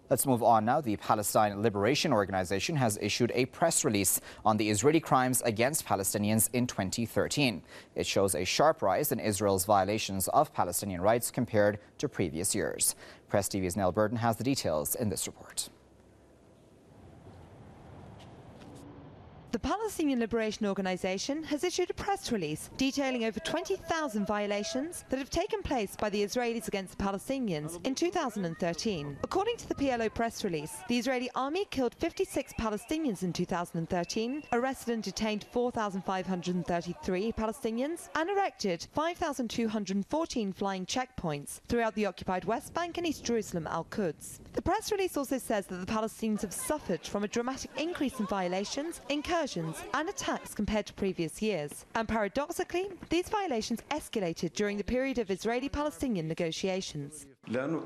Let's move on now. The Palestine Liberation Organization has issued a press release on the Israeli crimes against Palestinians in 2013. It shows a sharp rise in Israel's violations of Palestinian rights compared to previous years. Press TV's Nell Burton has the details in this report. The Palestinian Liberation Organization has issued a press release detailing over 20,000 violations that have taken place by the Israelis against the Palestinians in 2013. According to the PLO press release, the Israeli army killed 56 Palestinians in 2013, arrested and detained 4,533 Palestinians, and erected 5,214 flying checkpoints throughout the occupied West Bank and East Jerusalem Al-Quds. The press release also says that the Palestinians have suffered from a dramatic increase in violations, incursions and attacks compared to previous years. And paradoxically, these violations escalated during the period of Israeli-Palestinian negotiations. During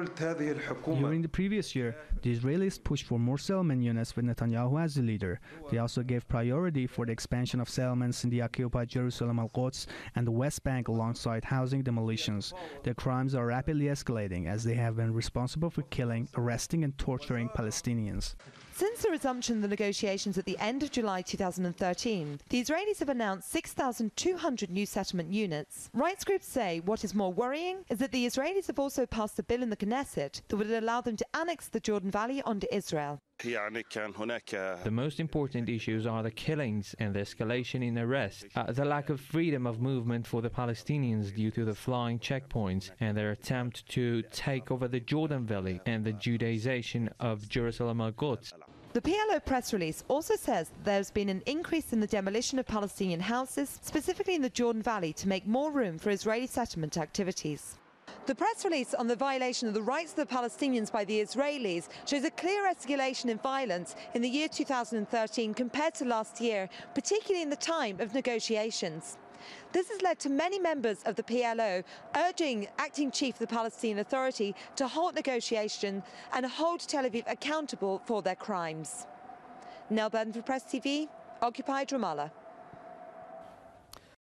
the previous year, the Israelis pushed for more settlement units with Netanyahu as the leader. They also gave priority for the expansion of settlements in the occupied Jerusalem Al-Quds and the West Bank alongside housing demolitions. Their crimes are rapidly escalating as they have been responsible for killing, arresting and torturing Palestinians. Since the resumption of the negotiations at the end of July 2013, the Israelis have announced 6,200 new settlement units. Rights groups say what is more worrying is that the Israelis have also passed a bill in the Knesset that would allow them to annex the Jordan Valley onto Israel. The most important issues are the killings and the escalation in arrest, the lack of freedom of movement for the Palestinians due to the flying checkpoints and their attempt to take over the Jordan Valley and the Judaization of Jerusalem Al-Quds. The PLO press release also says that there's been an increase in the demolition of Palestinian houses, specifically in the Jordan Valley, to make more room for Israeli settlement activities. The press release on the violation of the rights of the Palestinians by the Israelis shows a clear escalation in violence in the year 2013 compared to last year, particularly in the time of negotiations. This has led to many members of the PLO urging Acting Chief of the Palestinian Authority to halt negotiation and hold Tel Aviv accountable for their crimes. Nell Burton for Press TV, occupied Ramallah.